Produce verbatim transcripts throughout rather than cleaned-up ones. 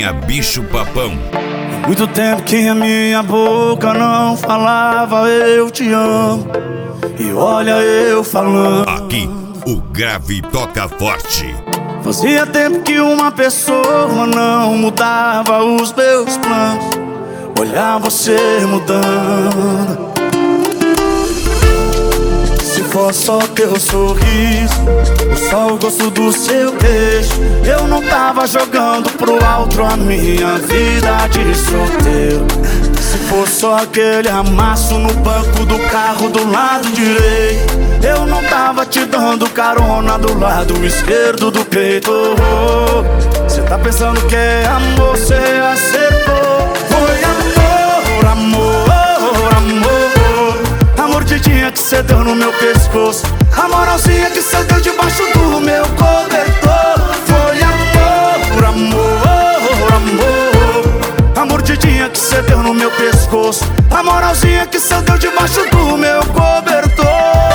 Linha Bicho Papão. Muito tempo que a minha boca não falava eu te amo, e olha eu falando. Aqui, o grave toca forte. Fazia tempo que uma pessoa não mudava os meus planos. Olhar você mudando. Se for só teu sorriso, ou só o gosto do seu beijo, eu não tava jogando pro alto a minha vida de solteiro. Se for só aquele amasso no banco do carro do lado direito, eu não tava te dando carona do lado esquerdo do peito. Cê tá pensando que é amor, cê acertou. Foi amor, amor, amor. A mordidinha que cê deu no meu pescoço, a moralzinha que cê deu debaixo do meu cobertor. Foi amor, amor, amor. A mordidinha que cê deu no meu pescoço, a moralzinha que cê deu debaixo do meu cobertor.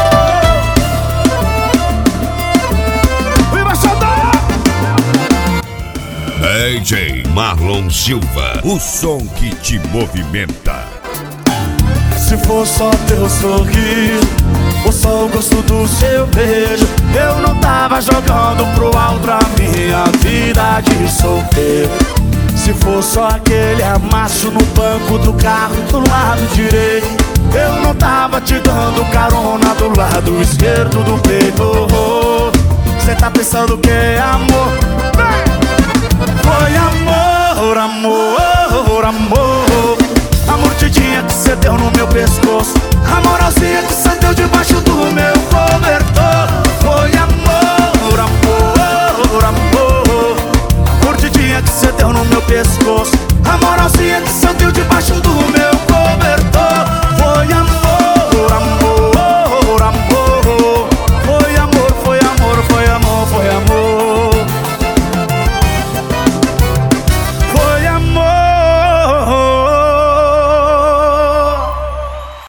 D J Marlon Silva, o som que te movimenta. Se for só teu sorriso, ou só o gosto do seu beijo, eu não tava jogando pro alto a minha vida de solteiro. Se for só aquele amasso no banco do carro do lado direito, eu não tava te dando carona do lado esquerdo do peito. Cê tá pensando que é amor? Foi amor, amor, amor. A mordidinha que cê deu no meu pescoço, a moralzinha que cê deu debaixo do meu cobertor. Foi amor, amor, amor. A mordidinha que cê deu no meu pescoço, a moralzinha que cê deu debaixo do